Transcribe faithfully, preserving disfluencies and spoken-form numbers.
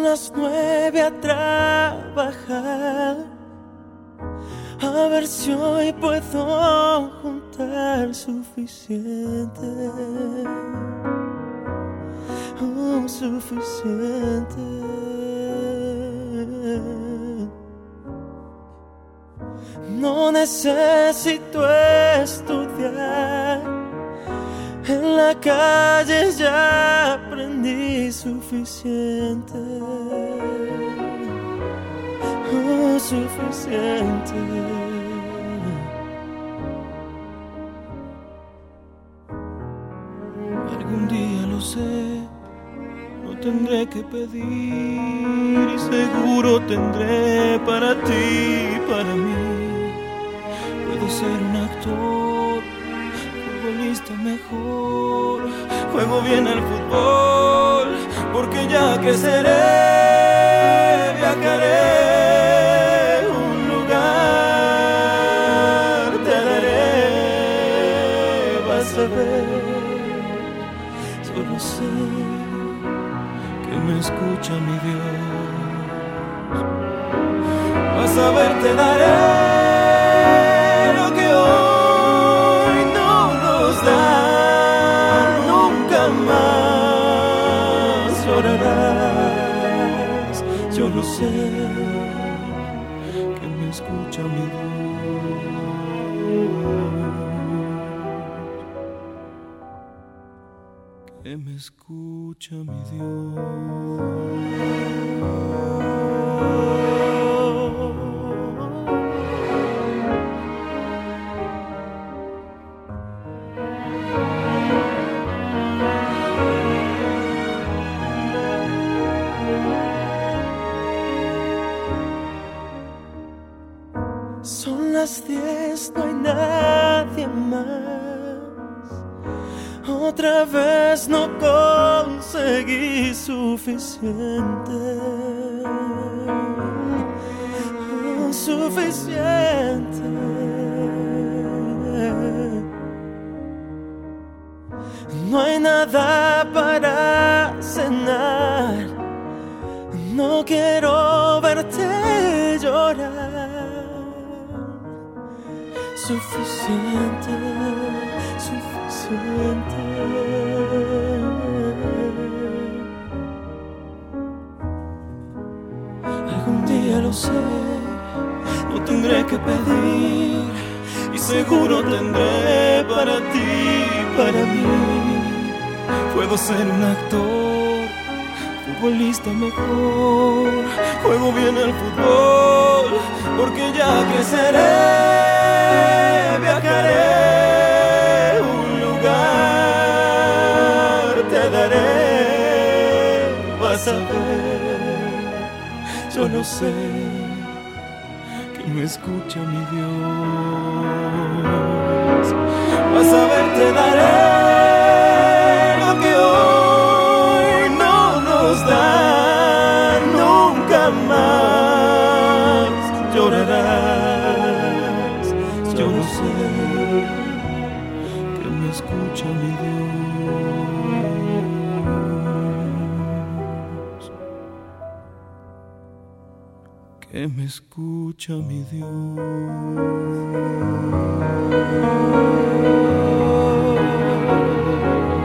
las nueve a trabajar, a ver si hoy puedo juntar suficiente, oh, suficiente. No necesito estudiar, en la calle ya aprendí suficiente, oh, suficiente. Algún día lo sé, no tendré que pedir y seguro tendré para ti, para mí. Puedo ser un actor, futbolista mejor, juego bien al fútbol, porque ya creceré, viajaré, un lugar te daré, vas a ver, solo sé que me escucha mi Dios, vas a ver, te daré yo lo sé, que me escucha mi Dios, que me escucha mi Son las diez, no hay nadie más. Otra vez no conseguí suficiente, oh, suficiente. No hay nada para cenar, no quiero verte llorar. Suficiente, suficiente. Algún día lo sé, no tendré que pedir y seguro tendré para ti, para mí. Puedo ser un actor, futbolista mejor, juego bien al fútbol, porque ya creceré. Viajaré, un lugar te daré, vas a ver, yo no sé, que me escucha mi Dios, vas a ver, te daré lo que hoy no nos dan, nunca más llorarás, yo no sé, que me escucha mi Dios, que me escucha mi Dios.